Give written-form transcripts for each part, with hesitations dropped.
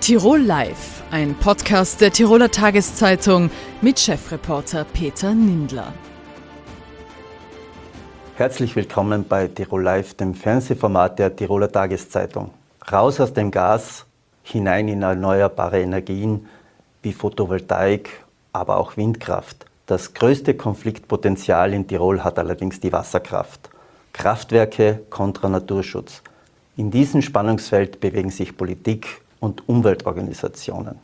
Tirol Live, ein Podcast der Tiroler Tageszeitung mit Chefreporter Peter Nindler. Herzlich willkommen bei Tirol Live, dem Fernsehformat der Tiroler Tageszeitung. Raus aus dem Gas, hinein in erneuerbare Energien wie Photovoltaik, aber auch Windkraft. Das größte Konfliktpotenzial in Tirol hat allerdings die Wasserkraft. Kraftwerke kontra Naturschutz. In diesem Spannungsfeld bewegen sich Politik und Umweltorganisationen.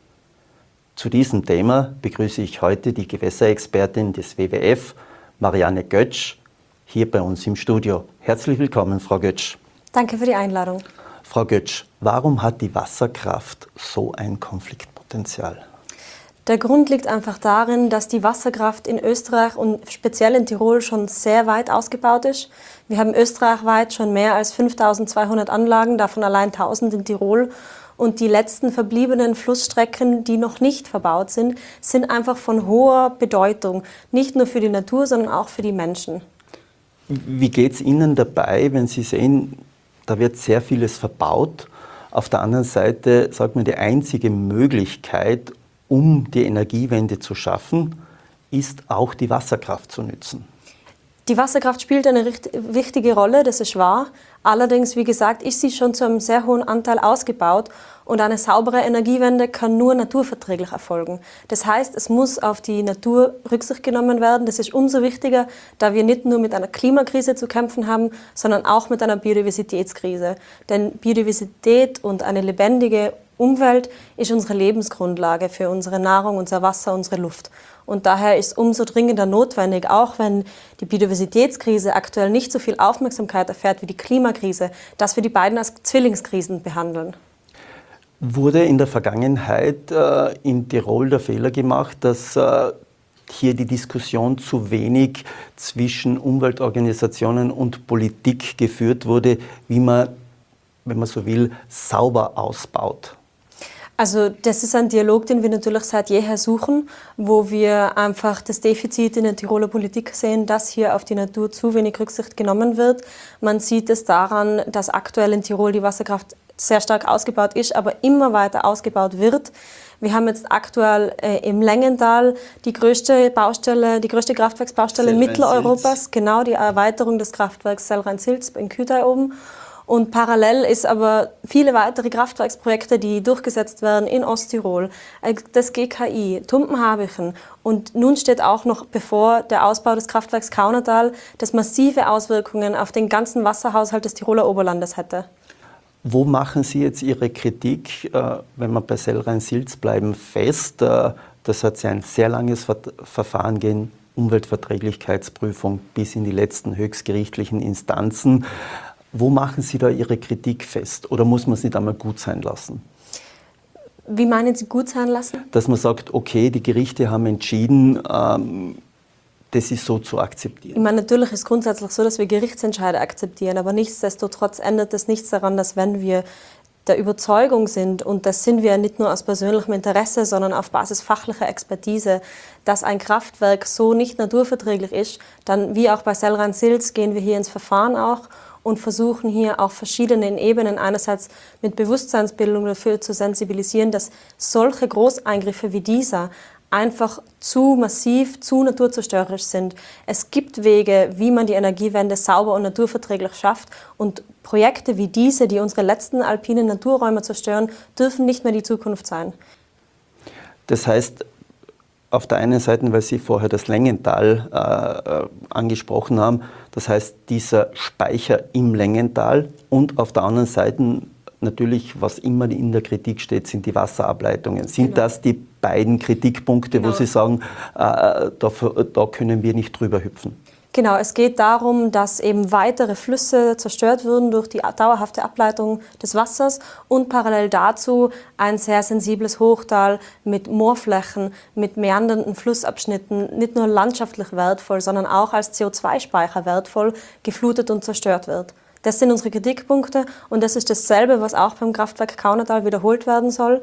Zu diesem Thema begrüße ich heute die Gewässerexpertin des WWF, Marianne Götsch, hier bei uns im Studio. Herzlich willkommen, Frau Götsch. Danke für die Einladung. Frau Götsch, warum hat die Wasserkraft so ein Konfliktpotenzial? Der Grund liegt einfach darin, dass die Wasserkraft in Österreich und speziell in Tirol schon sehr weit ausgebaut ist. Wir haben österreichweit schon mehr als 5200 Anlagen, davon allein 1000 in Tirol. Und die letzten verbliebenen Flussstrecken, die noch nicht verbaut sind, sind einfach von hoher Bedeutung. Nicht nur für die Natur, sondern auch für die Menschen. Wie geht es Ihnen dabei, wenn Sie sehen, da wird sehr vieles verbaut? Auf der anderen Seite, sagt man, die einzige Möglichkeit, um die Energiewende zu schaffen, ist auch die Wasserkraft zu nützen. Die Wasserkraft spielt eine wichtige Rolle, das ist wahr. Allerdings, wie gesagt, ist sie schon zu einem sehr hohen Anteil ausgebaut und eine saubere Energiewende kann nur naturverträglich erfolgen. Das heißt, es muss auf die Natur Rücksicht genommen werden. Das ist umso wichtiger, da wir nicht nur mit einer Klimakrise zu kämpfen haben, sondern auch mit einer Biodiversitätskrise. Denn Biodiversität und eine lebendige Umwelt ist unsere Lebensgrundlage für unsere Nahrung, unser Wasser, unsere Luft. Und daher ist umso dringender notwendig, auch wenn die Biodiversitätskrise aktuell nicht so viel Aufmerksamkeit erfährt wie die Klimakrise, dass wir die beiden als Zwillingskrisen behandeln. Wurde in der Vergangenheit in Tirol der Fehler gemacht, dass hier die Diskussion zu wenig zwischen Umweltorganisationen und Politik geführt wurde, wie man, wenn man so will, sauber ausbaut? Also das ist ein Dialog, den wir natürlich seit jeher suchen, wo wir einfach das Defizit in der Tiroler Politik sehen, dass hier auf die Natur zu wenig Rücksicht genommen wird. Man sieht es daran, dass aktuell in Tirol die Wasserkraft sehr stark ausgebaut ist, aber immer weiter ausgebaut wird. Wir haben jetzt aktuell im Längental die größte Kraftwerksbaustelle Mitteleuropas, genau die Erweiterung des Kraftwerks Sellrhein-Silz in Kütai oben. Und parallel ist aber viele weitere Kraftwerksprojekte, die durchgesetzt werden in Osttirol, das GKI, Tumpenhabichen. Und nun steht auch noch bevor der Ausbau des Kraftwerks Kaunertal, das massive Auswirkungen auf den ganzen Wasserhaushalt des Tiroler Oberlandes hätte. Wo machen Sie jetzt Ihre Kritik, wenn wir bei Sellrhein-Silz bleiben, fest? Das hat ja ein sehr langes Verfahren gegeben, Umweltverträglichkeitsprüfung bis in die letzten höchstgerichtlichen Instanzen. Wo machen Sie da Ihre Kritik fest? Oder muss man es nicht einmal gut sein lassen? Wie meinen Sie gut sein lassen? Dass man sagt, okay, die Gerichte haben entschieden, das ist so zu akzeptieren. Ich meine, natürlich ist es grundsätzlich so, dass wir Gerichtsentscheide akzeptieren, aber nichtsdestotrotz ändert das nichts daran, dass wenn wir der Überzeugung sind, und das sind wir nicht nur aus persönlichem Interesse, sondern auf Basis fachlicher Expertise, dass ein Kraftwerk so nicht naturverträglich ist, dann wie auch bei Sellrhein-Silz gehen wir hier ins Verfahren auch und versuchen hier auf verschiedenen Ebenen einerseits mit Bewusstseinsbildung dafür zu sensibilisieren, dass solche Großeingriffe wie dieser einfach zu massiv, zu naturzerstörerisch sind. Es gibt Wege, wie man die Energiewende sauber und naturverträglich schafft und Projekte wie diese, die unsere letzten alpinen Naturräume zerstören, dürfen nicht mehr die Zukunft sein. Das heißt, auf der einen Seite, weil Sie vorher das Längental angesprochen haben, das heißt dieser Speicher im Längental und auf der anderen Seite natürlich, was immer in der Kritik steht, sind die Wasserableitungen. Sind das die beiden Kritikpunkte, wo Sie sagen, da können wir nicht drüber hüpfen? Genau, es geht darum, dass eben weitere Flüsse zerstört würden durch die dauerhafte Ableitung des Wassers und parallel dazu ein sehr sensibles Hochtal mit Moorflächen, mit meandernden Flussabschnitten, nicht nur landschaftlich wertvoll, sondern auch als CO2-Speicher wertvoll, geflutet und zerstört wird. Das sind unsere Kritikpunkte und das ist dasselbe, was auch beim Kraftwerk Kaunertal wiederholt werden soll.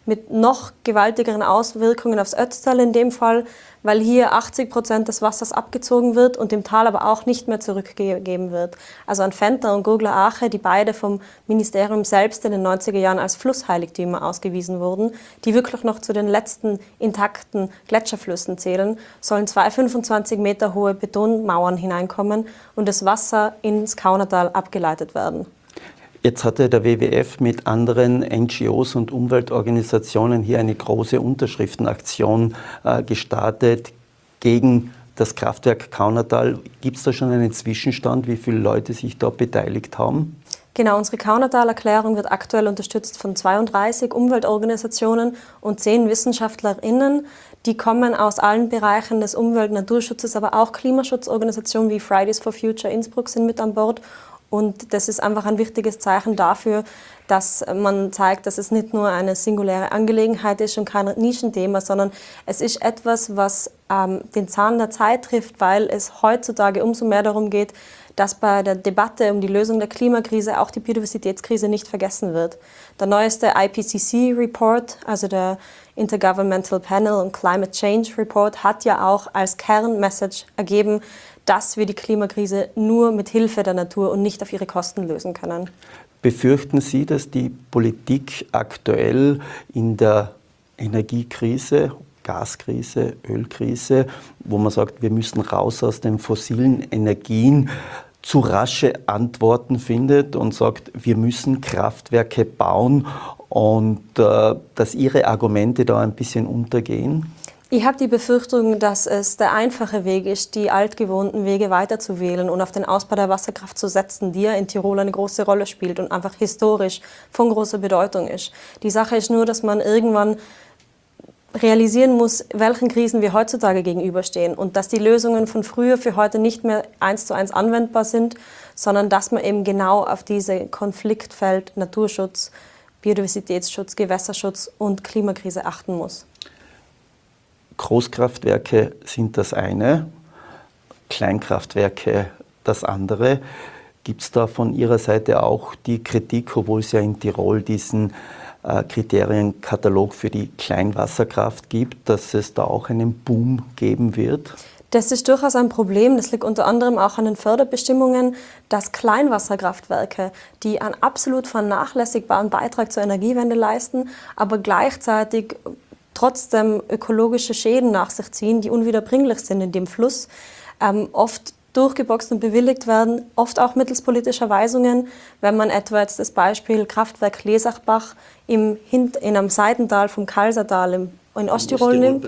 mit noch gewaltigeren Auswirkungen aufs Ötztal in dem Fall, weil hier 80% des Wassers abgezogen wird und im Tal aber auch nicht mehr zurückgegeben wird. Also an Ventnor und Gurgler Ache, die beide vom Ministerium selbst in den 90er Jahren als Flussheiligtümer ausgewiesen wurden, die wirklich noch zu den letzten intakten Gletscherflüssen zählen, sollen 2 25 Meter hohe Betonmauern hineinkommen und das Wasser ins Kaunertal abgeleitet werden. Jetzt hatte der WWF mit anderen NGOs und Umweltorganisationen hier eine große Unterschriftenaktion gestartet gegen das Kraftwerk Kaunertal. Gibt es da schon einen Zwischenstand, wie viele Leute sich da beteiligt haben? Genau, unsere Kaunertal-Erklärung wird aktuell unterstützt von 32 Umweltorganisationen und 10 WissenschaftlerInnen. Die kommen aus allen Bereichen des Umwelt- und Naturschutzes, aber auch Klimaschutzorganisationen wie Fridays for Future Innsbruck sind mit an Bord. Und das ist einfach ein wichtiges Zeichen dafür, dass man zeigt, dass es nicht nur eine singuläre Angelegenheit ist und kein Nischenthema, sondern es ist etwas, was den Zahn der Zeit trifft, weil es heutzutage umso mehr darum geht, dass bei der Debatte um die Lösung der Klimakrise auch die Biodiversitätskrise nicht vergessen wird. Der neueste IPCC-Report, also der Intergovernmental Panel on Climate Change Report, hat ja auch als Kernmessage ergeben, dass wir die Klimakrise nur mit Hilfe der Natur und nicht auf ihre Kosten lösen können. Befürchten Sie, dass die Politik aktuell in der Energiekrise, Gaskrise, Ölkrise, wo man sagt, wir müssen raus aus den fossilen Energien, zu rasche Antworten findet und sagt, wir müssen Kraftwerke bauen und dass Ihre Argumente da ein bisschen untergehen? Ich habe die Befürchtung, dass es der einfache Weg ist, die altgewohnten Wege weiterzuwählen und auf den Ausbau der Wasserkraft zu setzen, die ja in Tirol eine große Rolle spielt und einfach historisch von großer Bedeutung ist. Die Sache ist nur, dass man irgendwann realisieren muss, welchen Krisen wir heutzutage gegenüberstehen und dass die Lösungen von früher für heute nicht mehr 1:1 anwendbar sind, sondern dass man eben genau auf diese Konfliktfeld Naturschutz, Biodiversitätsschutz, Gewässerschutz und Klimakrise achten muss. Großkraftwerke sind das eine, Kleinkraftwerke das andere. Gibt es da von Ihrer Seite auch die Kritik, obwohl es ja in Tirol diesen Kriterienkatalog für die Kleinwasserkraft gibt, dass es da auch einen Boom geben wird? Das ist durchaus ein Problem. Das liegt unter anderem auch an den Förderbestimmungen, dass Kleinwasserkraftwerke, die einen absolut vernachlässigbaren Beitrag zur Energiewende leisten, aber gleichzeitig trotzdem ökologische Schäden nach sich ziehen, die unwiederbringlich sind in dem Fluss, oft durchgeboxt und bewilligt werden, oft auch mittels politischer Weisungen. Wenn man etwa jetzt das Beispiel Kraftwerk Lesachbach in einem Seitental vom Kalsertal in Osttirol nimmt.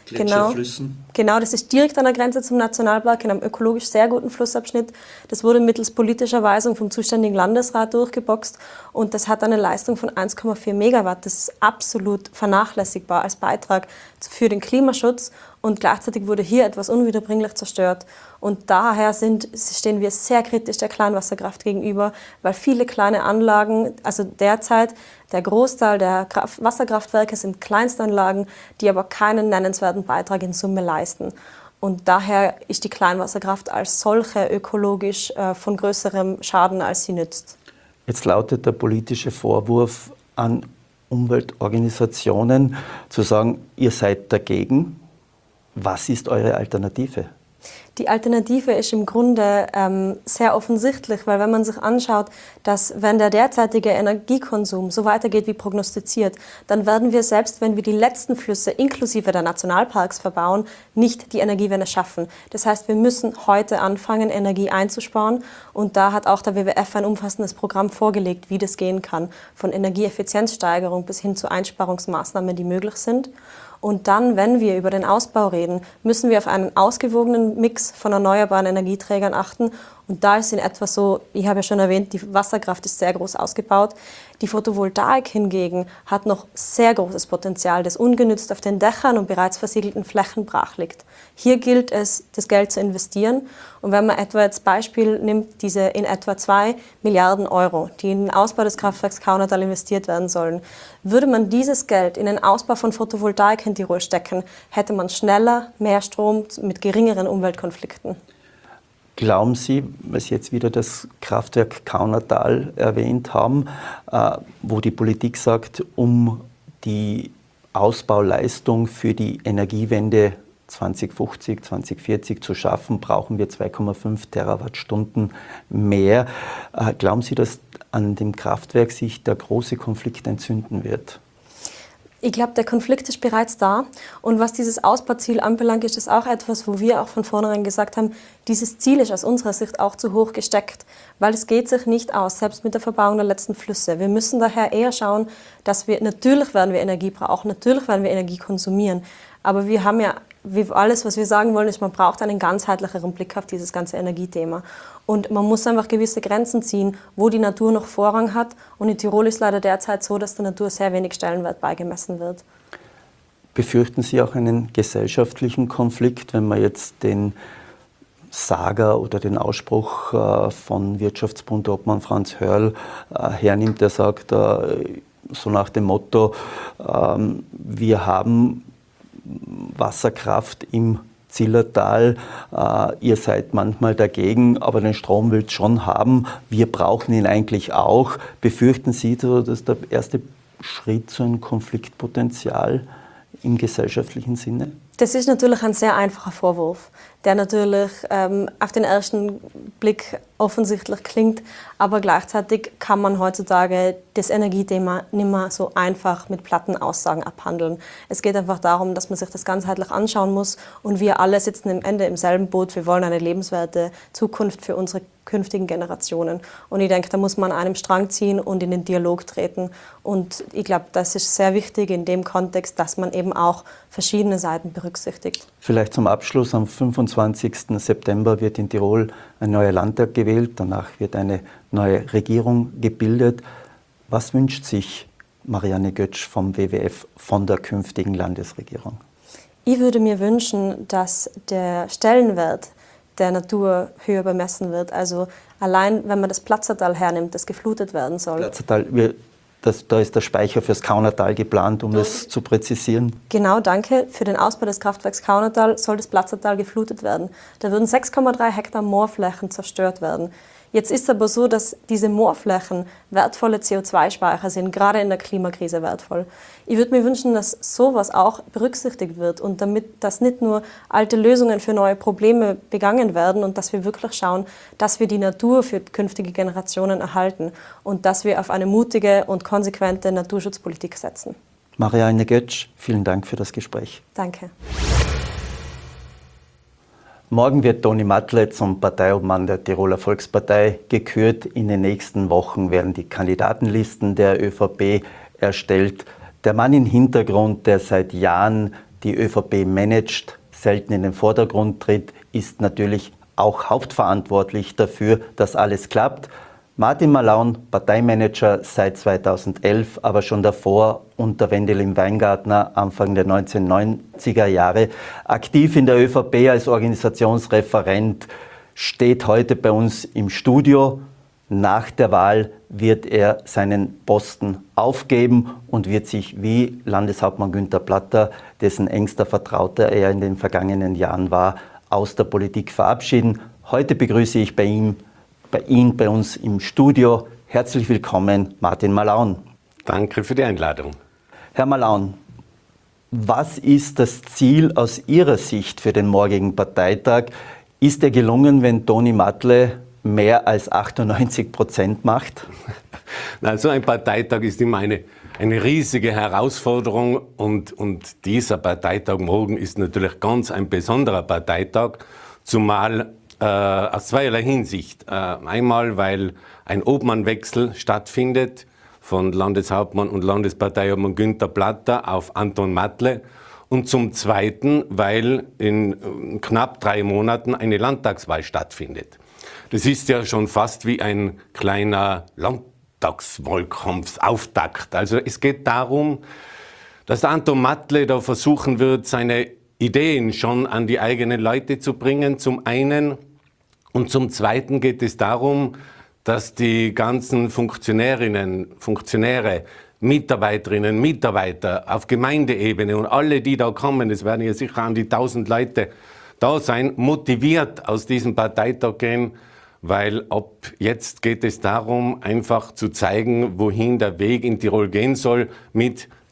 Genau, das ist direkt an der Grenze zum Nationalpark, in einem ökologisch sehr guten Flussabschnitt. Das wurde mittels politischer Weisung vom zuständigen Landesrat durchgeboxt und das hat eine Leistung von 1,4 Megawatt. Das ist absolut vernachlässigbar als Beitrag für den Klimaschutz und gleichzeitig wurde hier etwas unwiederbringlich zerstört. Und daher stehen wir sehr kritisch der Kleinwasserkraft gegenüber, weil viele kleine Anlagen, also derzeit der Großteil der Wasserkraftwerke sind Kleinstanlagen, die aber keinen nennenswerten Beitrag in Summe leisten. Und daher ist die Kleinwasserkraft als solche ökologisch von größerem Schaden, als sie nützt. Jetzt lautet der politische Vorwurf an Umweltorganisationen zu sagen, ihr seid dagegen. Was ist eure Alternative? Die Alternative ist im Grunde sehr offensichtlich, weil wenn man sich anschaut, dass wenn der derzeitige Energiekonsum so weitergeht wie prognostiziert, dann werden wir, selbst wenn wir die letzten Flüsse inklusive der Nationalparks verbauen, nicht die Energiewende schaffen. Das heißt, wir müssen heute anfangen, Energie einzusparen und da hat auch der WWF ein umfassendes Programm vorgelegt, wie das gehen kann, von Energieeffizienzsteigerung bis hin zu Einsparungsmaßnahmen, die möglich sind. Und dann, wenn wir über den Ausbau reden, müssen wir auf einen ausgewogenen Mix von erneuerbaren Energieträgern achten. Und da ist in etwa so, ich habe ja schon erwähnt, die Wasserkraft ist sehr groß ausgebaut. Die Photovoltaik hingegen hat noch sehr großes Potenzial, das ungenützt auf den Dächern und bereits versiegelten Flächen brach liegt. Hier gilt es, das Geld zu investieren. Und wenn man etwa als Beispiel nimmt, diese in etwa 2 Milliarden Euro, die in den Ausbau des Kraftwerks Kaunertal investiert werden sollen, würde man dieses Geld in den Ausbau von Photovoltaik in Tirol stecken, hätte man schneller mehr Strom mit geringeren Umweltkonflikten. Glauben Sie, weil Sie jetzt wieder das Kraftwerk Kaunertal erwähnt haben, wo die Politik sagt, um die Ausbauleistung für die Energiewende 2050, 2040 zu schaffen, brauchen wir 2,5 Terawattstunden mehr. Glauben Sie, dass an dem Kraftwerk sich der große Konflikt entzünden wird? Ich glaube, der Konflikt ist bereits da. Und was dieses Ausbauziel anbelangt, ist das auch etwas, wo wir auch von vornherein gesagt haben, dieses Ziel ist aus unserer Sicht auch zu hoch gesteckt, weil es geht sich nicht aus, selbst mit der Verbauung der letzten Flüsse. Wir müssen daher eher schauen, dass natürlich werden wir Energie brauchen, natürlich werden wir Energie konsumieren, aber wir haben ja, wie alles, was wir sagen wollen, ist, man braucht einen ganzheitlicheren Blick auf dieses ganze Energiethema. Und man muss einfach gewisse Grenzen ziehen, wo die Natur noch Vorrang hat. Und in Tirol ist leider derzeit so, dass der Natur sehr wenig Stellenwert beigemessen wird. Befürchten Sie auch einen gesellschaftlichen Konflikt, wenn man jetzt den Sager oder den Ausspruch von Wirtschaftsbundobmann Franz Hörl hernimmt, der sagt so nach dem Motto, wir haben Wasserkraft im Zillertal, ihr seid manchmal dagegen, aber den Strom wollt schon haben, wir brauchen ihn eigentlich auch. Befürchten Sie, dass der erste Schritt zu einem Konfliktpotenzial im gesellschaftlichen Sinne? Das ist natürlich ein sehr einfacher Vorwurf, der natürlich auf den ersten Blick offensichtlich klingt, aber gleichzeitig kann man heutzutage das Energiethema nicht mehr so einfach mit platten Aussagen abhandeln. Es geht einfach darum, dass man sich das ganzheitlich anschauen muss und wir alle sitzen am Ende im selben Boot. Wir wollen eine lebenswerte Zukunft für unsere künftigen Generationen. Und ich denke, da muss man an einem Strang ziehen und in den Dialog treten. Und ich glaube, das ist sehr wichtig in dem Kontext, dass man eben auch verschiedene Seiten berücksichtigt. Vielleicht zum Abschluss, am 25. September wird in Tirol ein neuer Landtag gewählt, danach wird eine neue Regierung gebildet. Was wünscht sich Marianne Götsch vom WWF von der künftigen Landesregierung? Ich würde mir wünschen, dass der Stellenwert der Natur höher bemessen wird. Also allein, wenn man das Platzertal hernimmt, das geflutet werden soll. Platzertal, da ist der Speicher fürs Kaunertal geplant, um das zu präzisieren. Genau, danke. Für den Ausbau des Kraftwerks Kaunertal soll das Platzertal geflutet werden. Da würden 6,3 Hektar Moorflächen zerstört werden. Jetzt ist es aber so, dass diese Moorflächen wertvolle CO2-Speicher sind, gerade in der Klimakrise wertvoll. Ich würde mir wünschen, dass sowas auch berücksichtigt wird und damit, dass nicht nur alte Lösungen für neue Probleme begangen werden und dass wir wirklich schauen, dass wir die Natur für künftige Generationen erhalten und dass wir auf eine mutige und konsequente Naturschutzpolitik setzen. Marianne Götsch, vielen Dank für das Gespräch. Danke. Morgen wird Toni Matle zum Parteiobmann der Tiroler Volkspartei gekürt. In den nächsten Wochen werden die Kandidatenlisten der ÖVP erstellt. Der Mann im Hintergrund, der seit Jahren die ÖVP managt, selten in den Vordergrund tritt, ist natürlich auch hauptverantwortlich dafür, dass alles klappt. Martin Malaun, Parteimanager seit 2011, aber schon davor unter Wendelin Weingartner Anfang der 1990er Jahre aktiv in der ÖVP als Organisationsreferent, steht heute bei uns im Studio. Nach der Wahl wird er seinen Posten aufgeben und wird sich wie Landeshauptmann Günther Platter, dessen engster Vertrauter er in den vergangenen Jahren war, aus der Politik verabschieden. Heute begrüße ich bei uns im Studio. Herzlich willkommen, Martin Malaun. Danke für die Einladung. Herr Malaun, was ist das Ziel aus Ihrer Sicht für den morgigen Parteitag? Ist er gelungen, wenn Toni Matle mehr als 98% macht? Also ein Parteitag ist immer eine riesige Herausforderung und dieser Parteitag morgen ist natürlich ganz ein besonderer Parteitag, zumal aus zweierlei Hinsicht. Einmal, weil ein Obmannwechsel stattfindet von Landeshauptmann und Landesparteiobmann Günther Platter auf Anton Matle und zum Zweiten, weil in knapp 3 Monaten eine Landtagswahl stattfindet. Das ist ja schon fast wie ein kleiner Landtagswahlkampfauftakt. Also es geht darum, dass Anton Matle da versuchen wird, seine Ideen schon an die eigenen Leute zu bringen, zum einen. Und zum Zweiten geht es darum, dass die ganzen Funktionäre, Mitarbeiterinnen, Mitarbeiter auf Gemeindeebene und alle, die da kommen, es werden ja sicher an die 1000 Leute da sein, motiviert aus diesem Parteitag gehen, weil ab jetzt geht es darum, einfach zu zeigen, wohin der Weg in Tirol gehen soll mit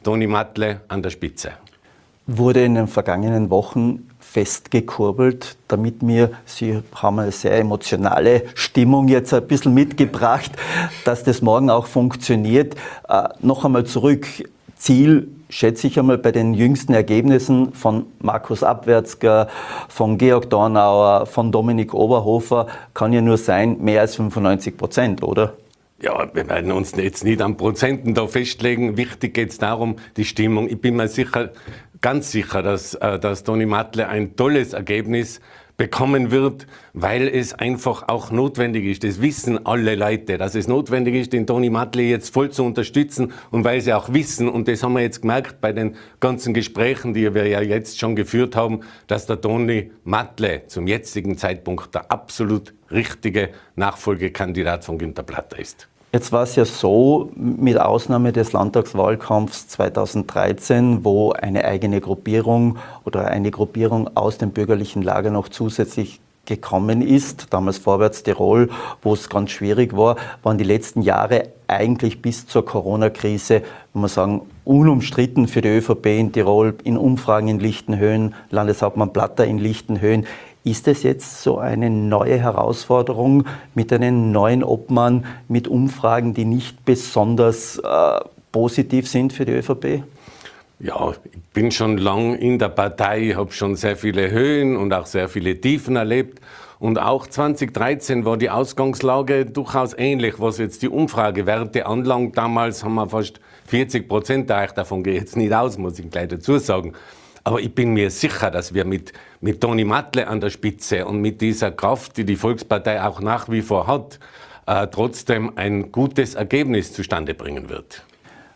Toni Matle an der Spitze. Wurde in den vergangenen Wochen festgekurbelt, damit Sie haben eine sehr emotionale Stimmung jetzt ein bisschen mitgebracht, dass das morgen auch funktioniert. Noch einmal zurück, Ziel schätze ich einmal bei den jüngsten Ergebnissen von Markus Abwärtsger, von Georg Dornauer, von Dominik Oberhofer, kann ja nur sein, mehr als 95%, oder? Ja, wir werden uns jetzt nicht an Prozenten da festlegen. Wichtig geht es darum, die Stimmung. Ich bin mir ganz sicher, dass Toni Matle ein tolles Ergebnis bekommen wird, weil es einfach auch notwendig ist. Das wissen alle Leute, dass es notwendig ist, den Toni Matle jetzt voll zu unterstützen und weil sie auch wissen, und das haben wir jetzt gemerkt bei den ganzen Gesprächen, die wir ja jetzt schon geführt haben, dass der Toni Matle zum jetzigen Zeitpunkt der absolut richtige Nachfolgekandidat von Günther Platter ist. Jetzt war es ja so, mit Ausnahme des Landtagswahlkampfs 2013, wo eine eigene Gruppierung oder eine Gruppierung aus dem bürgerlichen Lager noch zusätzlich gekommen ist, damals Vorwärts Tirol, wo es ganz schwierig war, waren die letzten Jahre eigentlich bis zur Corona-Krise, muss man sagen, unumstritten für die ÖVP in Tirol, in Umfragen in Lichtenhöhen, Landeshauptmann Platter in Lichtenhöhen. Ist es jetzt so eine neue Herausforderung mit einem neuen Obmann, mit Umfragen, die nicht besonders positiv sind für die ÖVP? Ja, ich bin schon lang in der Partei, habe schon sehr viele Höhen und auch sehr viele Tiefen erlebt. Und auch 2013 war die Ausgangslage durchaus ähnlich, was jetzt die Umfragewerte anlangt. Damals haben wir fast 40% erreicht, davon gehe ich jetzt nicht aus, muss ich gleich dazu sagen. Aber ich bin mir sicher, dass wir mit Toni Matle an der Spitze und mit dieser Kraft, die die Volkspartei auch nach wie vor hat, trotzdem ein gutes Ergebnis zustande bringen wird.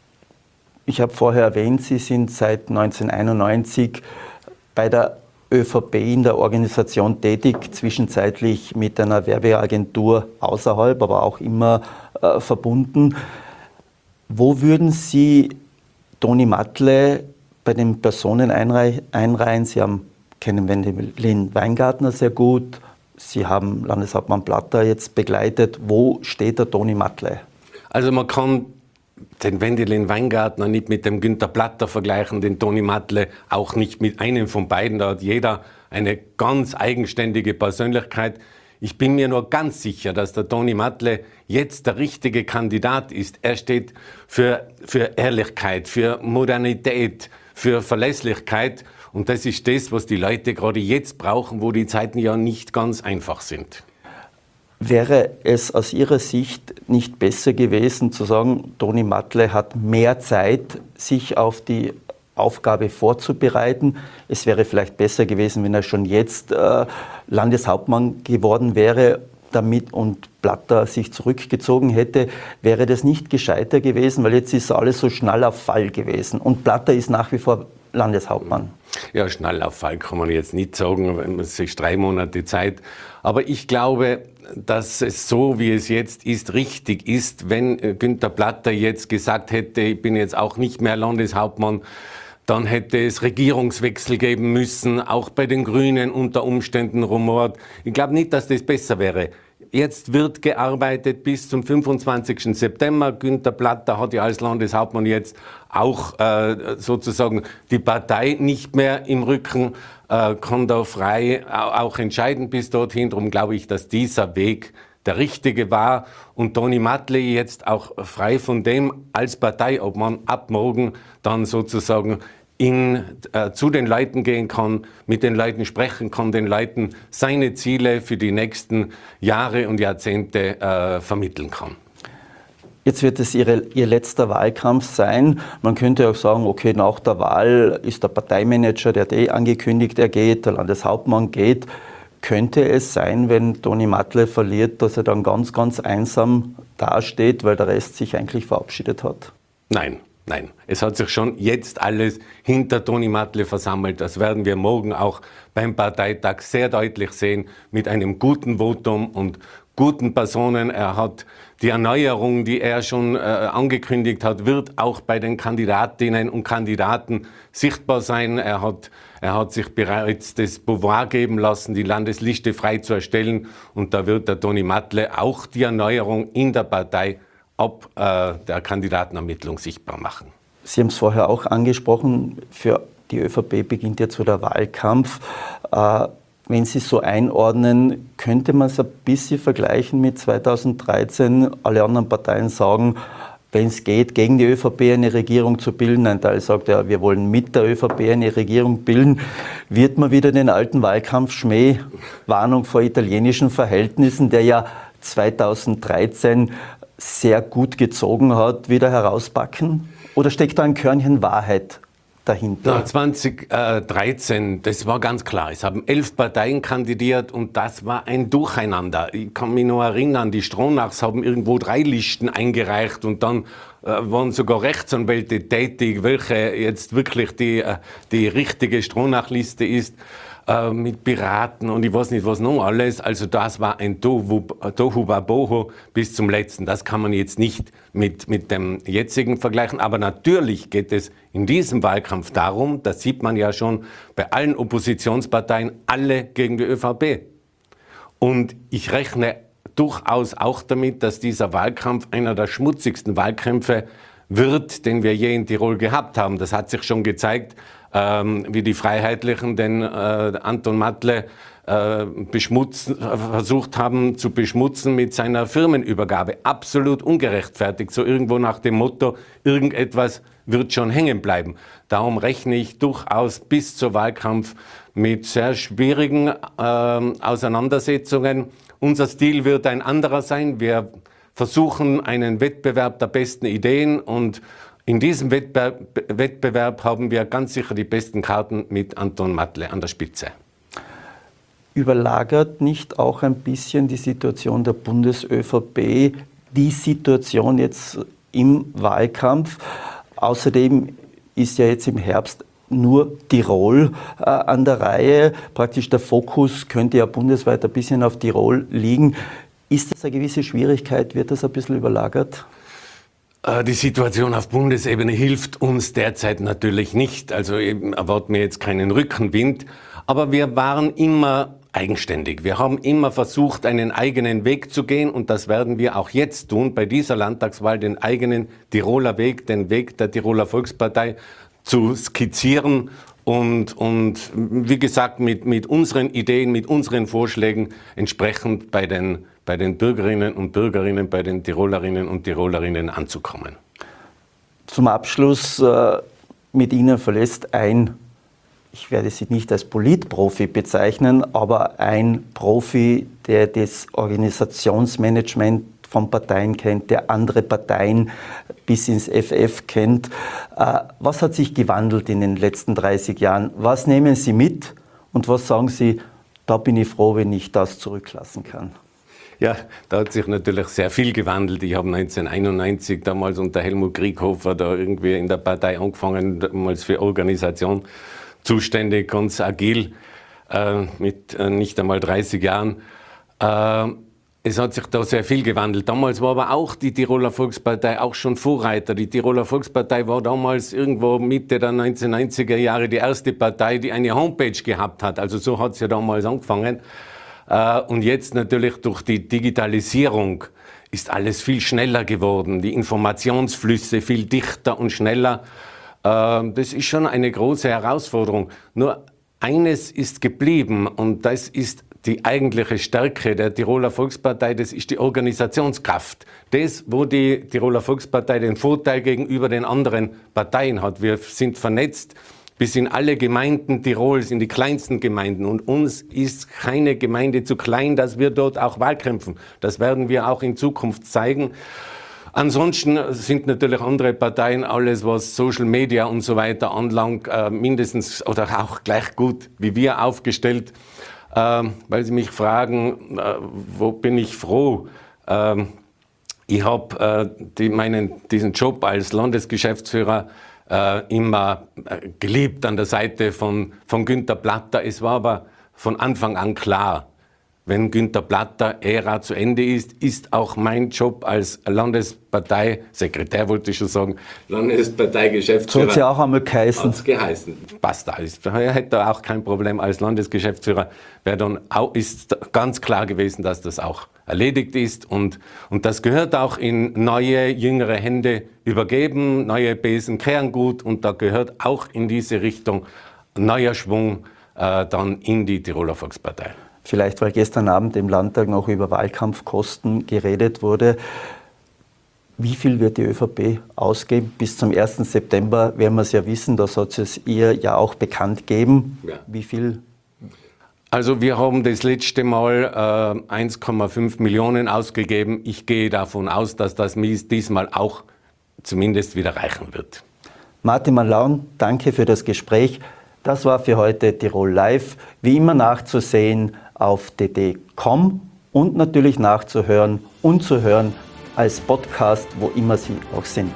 Ich habe vorher erwähnt, Sie sind seit 1991 bei der ÖVP in der Organisation tätig, zwischenzeitlich mit einer Werbeagentur außerhalb, aber auch immer verbunden. Wo würden Sie Toni Matle bei den Personen einreihen? Sie kennen Wendelin Weingartner sehr gut, Sie haben Landeshauptmann Platter jetzt begleitet. Wo steht der Toni Matle? Also man kann den Wendelin Weingartner nicht mit dem Günther Platter vergleichen, den Toni Matle auch nicht mit einem von beiden. Da hat jeder eine ganz eigenständige Persönlichkeit. Ich bin mir nur ganz sicher, dass der Toni Matle jetzt der richtige Kandidat ist. Er steht für Ehrlichkeit, für Modernität, für Verlässlichkeit. Und das ist das, was die Leute gerade jetzt brauchen, wo die Zeiten ja nicht ganz einfach sind. Wäre es aus Ihrer Sicht nicht besser gewesen zu sagen, Toni Matle hat mehr Zeit, sich auf die Aufgabe vorzubereiten? Es wäre vielleicht besser gewesen, wenn er schon jetzt Landeshauptmann geworden wäre, damit und Platter sich zurückgezogen hätte. Wäre das nicht gescheiter gewesen, weil jetzt ist alles so schnell auf Fall gewesen und Platter ist nach wie vor Landeshauptmann. Ja, schnell auf Fall kann man jetzt nicht sagen, es ist 3 Monate Zeit. Aber ich glaube, dass es so, wie es jetzt ist, richtig ist, wenn Günther Platter jetzt gesagt hätte, ich bin jetzt auch nicht mehr Landeshauptmann, dann hätte es Regierungswechsel geben müssen, auch bei den Grünen unter Umständen rumort. Ich glaube nicht, dass das besser wäre. Jetzt wird gearbeitet bis zum 25. September. Günther Platter hat ja als Landeshauptmann jetzt auch sozusagen die Partei nicht mehr im Rücken, kann da frei auch entscheiden bis dorthin. Darum glaube ich, dass dieser Weg der richtige war und Toni Matle jetzt auch frei von dem als Parteiobmann ab morgen dann sozusagen zu den Leuten gehen kann, mit den Leuten sprechen kann, den Leuten seine Ziele für die nächsten Jahre und Jahrzehnte vermitteln kann. Jetzt wird es Ihr letzter Wahlkampf sein. Man könnte auch sagen, okay, nach der Wahl ist der Parteimanager, der hat angekündigt, er geht, der Landeshauptmann geht. Könnte es sein, wenn Toni Matle verliert, dass er dann ganz, ganz einsam dasteht, weil der Rest sich eigentlich verabschiedet hat? Nein. Es hat sich schon jetzt alles hinter Toni Matle versammelt. Das werden wir morgen auch beim Parteitag sehr deutlich sehen, mit einem guten Votum und guten Personen. Er hat die Erneuerung, die er schon angekündigt hat, wird auch bei den Kandidatinnen und Kandidaten sichtbar sein. Er hat sich bereits das Pouvoir geben lassen, die Landesliste frei zu erstellen. Und da wird der Toni Matle auch die Erneuerung in der Partei ab der Kandidatenermittlung sichtbar machen. Sie haben es vorher auch angesprochen, für die ÖVP beginnt jetzt so der Wahlkampf. Wenn Sie es so einordnen, könnte man es ein bisschen vergleichen mit 2013. Alle anderen Parteien sagen, wenn es geht, gegen die ÖVP eine Regierung zu bilden. Ein Teil sagt, ja, wir wollen mit der ÖVP eine Regierung bilden. Wird man wieder den alten Wahlkampfschmäh, Warnung vor italienischen Verhältnissen, der ja 2013 sehr gut gezogen hat, wieder herauspacken? Oder steckt da ein Körnchen Wahrheit dahinter? 2013, das war ganz klar. Es haben 11 Parteien kandidiert und das war ein Durcheinander. Ich kann mich noch erinnern, die Stronachs haben irgendwo 3 Listen eingereicht und dann waren sogar Rechtsanwälte tätig, welche jetzt wirklich die richtige Stronach-Liste ist, mit Piraten und ich weiß nicht was noch alles. Also das war ein Tohuwabohu bis zum letzten. Das kann man jetzt nicht mit dem jetzigen vergleichen. Aber natürlich geht es in diesem Wahlkampf darum, das sieht man ja schon bei allen Oppositionsparteien, alle gegen die ÖVP. Und ich rechne durchaus auch damit, dass dieser Wahlkampf einer der schmutzigsten Wahlkämpfe wird, den wir je in Tirol gehabt haben. Das hat sich schon gezeigt, wie die Freiheitlichen den Anton Matle versucht haben zu beschmutzen mit seiner Firmenübergabe. Absolut ungerechtfertigt, so irgendwo nach dem Motto, irgendetwas wird schon hängen bleiben. Darum rechne ich durchaus bis zum Wahlkampf mit sehr schwierigen Auseinandersetzungen. Unser Stil wird ein anderer sein. Wir versuchen einen Wettbewerb der besten Ideen und in diesem Wettbewerb haben wir ganz sicher die besten Karten mit Anton Matle an der Spitze. Überlagert nicht auch ein bisschen die Situation der Bundes-ÖVP, die Situation jetzt im Wahlkampf? Außerdem ist ja jetzt im Herbst nur Tirol an der Reihe. Praktisch der Fokus könnte ja bundesweit ein bisschen auf Tirol liegen. Ist das eine gewisse Schwierigkeit? Wird das ein bisschen überlagert? Die Situation auf Bundesebene hilft uns derzeit natürlich nicht. Also erwarten wir jetzt keinen Rückenwind. Aber wir waren immer eigenständig. Wir haben immer versucht, einen eigenen Weg zu gehen. Und das werden wir auch jetzt tun, bei dieser Landtagswahl den eigenen Tiroler Weg, den Weg der Tiroler Volkspartei zu skizzieren. Und wie gesagt, mit unseren Ideen, mit unseren Vorschlägen entsprechend bei den Bürgerinnen und Bürgerinnen, bei den Tirolerinnen und Tirolerinnen anzukommen. Zum Abschluss mit Ihnen verlässt ich werde Sie nicht als Politprofi bezeichnen, aber ein Profi, der das Organisationsmanagement von Parteien kennt, der andere Parteien bis ins FF kennt. Was hat sich gewandelt in den letzten 30 Jahren? Was nehmen Sie mit und was sagen Sie, da bin ich froh, wenn ich das zurücklassen kann? Ja, da hat sich natürlich sehr viel gewandelt. Ich habe 1991 damals unter Helmut Krieghofer da irgendwie in der Partei angefangen, damals für Organisation zuständig, ganz agil, mit nicht einmal 30 Jahren. Es hat sich da sehr viel gewandelt. Damals war aber auch die Tiroler Volkspartei auch schon Vorreiter. Die Tiroler Volkspartei war damals irgendwo Mitte der 1990er Jahre die erste Partei, die eine Homepage gehabt hat. Also so hat es ja damals angefangen. Und jetzt natürlich durch die Digitalisierung ist alles viel schneller geworden. Die Informationsflüsse viel dichter und schneller. Das ist schon eine große Herausforderung. Nur eines ist geblieben und das ist die eigentliche Stärke der Tiroler Volkspartei, das ist die Organisationskraft. Das, wo die Tiroler Volkspartei den Vorteil gegenüber den anderen Parteien hat. Wir sind vernetzt bis in alle Gemeinden Tirols, in die kleinsten Gemeinden. Und uns ist keine Gemeinde zu klein, dass wir dort auch Wahlkämpfen. Das werden wir auch in Zukunft zeigen. Ansonsten sind natürlich andere Parteien, alles was Social Media und so weiter anlangt, mindestens oder auch gleich gut wie wir aufgestellt. Weil Sie mich fragen, wo bin ich froh? Ich habe diesen Job als Landesgeschäftsführer immer geliebt an der Seite von Günther Platter. Es war aber von Anfang an klar, wenn Günther Platter Ära zu Ende ist auch mein Job als Landesparteisekretär, wollte ich schon sagen, Landesparteigeschäftsführer. Soll es ja auch einmal geheißen. Hat's geheißen. Passt alles. Er hätte auch kein Problem als Landesgeschäftsführer. Ist ganz klar gewesen, dass das auch erledigt ist und das gehört auch in neue, jüngere Hände übergeben. Neue Besen kehren gut und da gehört auch in diese Richtung neuer Schwung dann in die Tiroler Volkspartei. Vielleicht, weil gestern Abend im Landtag noch über Wahlkampfkosten geredet wurde. Wie viel wird die ÖVP ausgeben? Bis zum 1. September werden wir es ja wissen, das hat es ihr ja auch bekannt gegeben. Ja. Wie viel? Also wir haben das letzte Mal 1,5 Millionen ausgegeben. Ich gehe davon aus, dass das diesmal auch zumindest wieder reichen wird. Martin Malaun, danke für das Gespräch. Das war für heute Tirol Live. Wie immer nachzusehen auf dd.com und natürlich nachzuhören und zu hören als Podcast, wo immer Sie auch sind.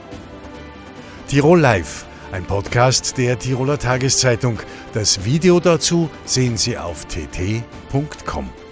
Tirol Live, ein Podcast der Tiroler Tageszeitung. Das Video dazu sehen Sie auf tt.com.